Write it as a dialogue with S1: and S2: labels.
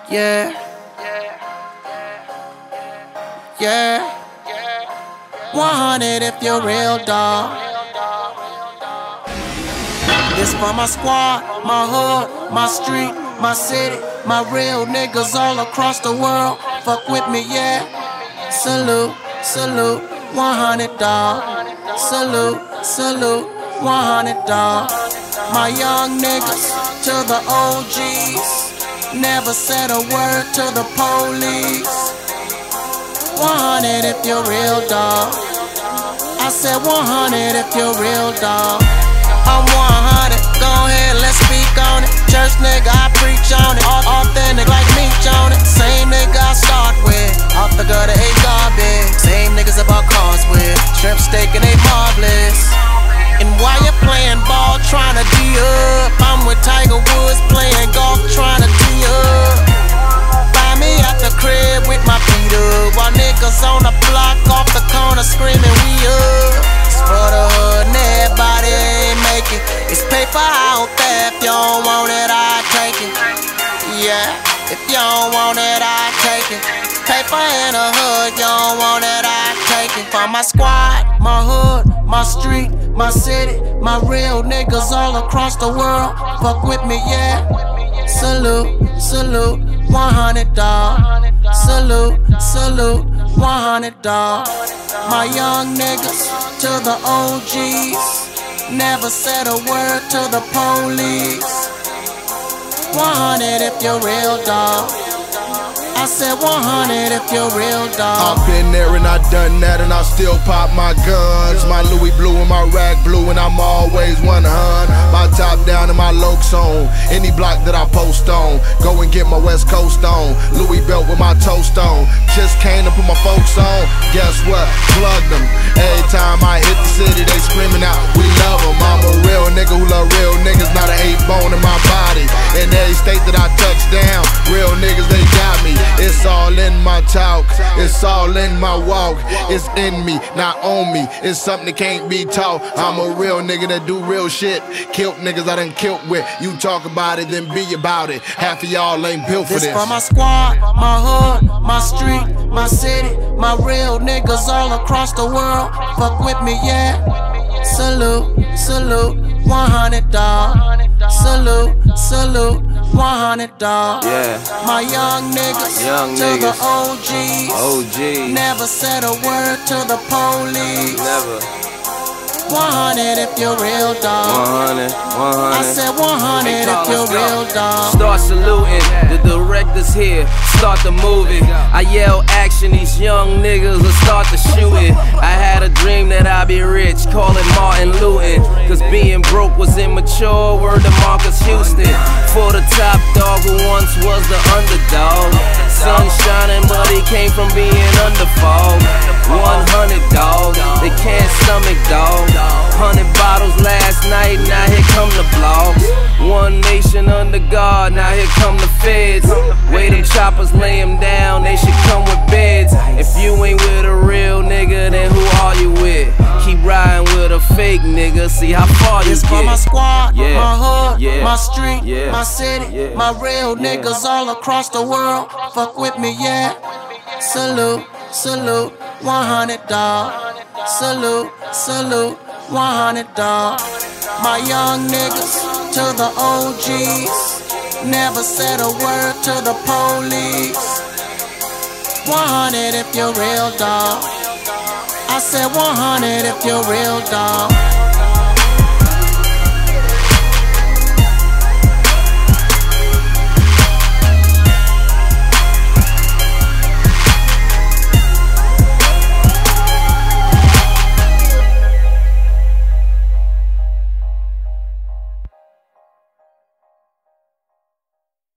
S1: Yeah, yeah. 100 if you're real, dog. This for my squad, my hood, my street, my city, my real niggas all across the world. Fuck with me, yeah. Salute, salute, 100, dog. Salute, salute, 100, dog. My young niggas to the OGs. Never said a word to the police. 100 if you're real, dog. I said 100 if you're real, dog. I'm 100, go ahead, let's speak on it. Church nigga, I preach on it. Authentic like meat on it. Same nigga I start with. Off the gutter, ate garbage. Same niggas about cars with. Shrimp steak and they marvelous. And while you're playing ball, trying to D up, I'm with Tiger Woods playing golf, trying to tee up. Find me at the crib with my feet up, while niggas on the block off the corner screaming we up. It's for the hood and everybody ain't making. It's paper out there, if you don't want it, I take it. Yeah, if you don't want it, I take it. Paper in the hood, you don't want it, I take it. For my squad, my hood, my street, my city, my real niggas all across the world. Fuck with me, yeah. Salute, salute, 100, dog. Salute, salute, 100, dog. My young niggas to the OGs. Never said a word to the police. 100 if you're real, dog. I said 100 if you're real, dog.
S2: I've been there and I done that and I still pop my guns. My Louis blue and my rag blue and I'm always 100. My top down and my lokes on. Any block that I post on, go and get my West Coast on. Louis belt with my toast on. Just came to put my folks on. Guess what? Plug them. Every time I hit the city, they screaming out, we love them. I'm a real nigga who love real niggas, not an 8-bone in my body. In every state that I touch down, real niggas, they got me. It's all in my talk, it's all in my walk. It's in me, not on me. It's something that can't be taught. I'm a real nigga that do real shit. Killed niggas I done killed with. You talk about it, then be about it. Half of y'all ain't built for this.
S1: This for my squad, my hood, my street, my city, my real niggas all across the world. Fuck with me, yeah. Salute, salute, 100, dog. Salute, salute, 100, dog.
S3: Yeah.
S1: My young niggas to the OGs. Never said a word to the police.
S3: Never.
S1: 100 if you're real, dog.
S3: 100.
S1: I said 100 if you're real, dog.
S3: Start saluting, the director's here, start the movie. I yell action, these young niggas will start to shoot it. I had a dream that I'd be rich, call it Martin Luton. Cause being broke was immature, word to Marcus Houston. For the top dog who once was the underdog. Sun shining but he came from being under fog. 100 dog, they can't stomach dog. 100 bottles last night, now here come the blogs. One nation under God, now here come the feds. Way them choppers lay them down, they should come with beds. If you ain't with a real nigga, then who are you with? Keep riding with a fake nigga, see how far you get.
S1: This for my squad,
S3: Yeah.
S1: my hood,
S3: Yeah.
S1: my street,
S3: Yeah.
S1: my city,
S3: Yeah.
S1: my real niggas all across the world. Fuck with me, yeah. Salute, salute, 100, dog. Salute, salute, 100, dog. My young niggas to the OGs. Never said a word to the police. 100 if you're real, dog. I said 100 if you're real, dog.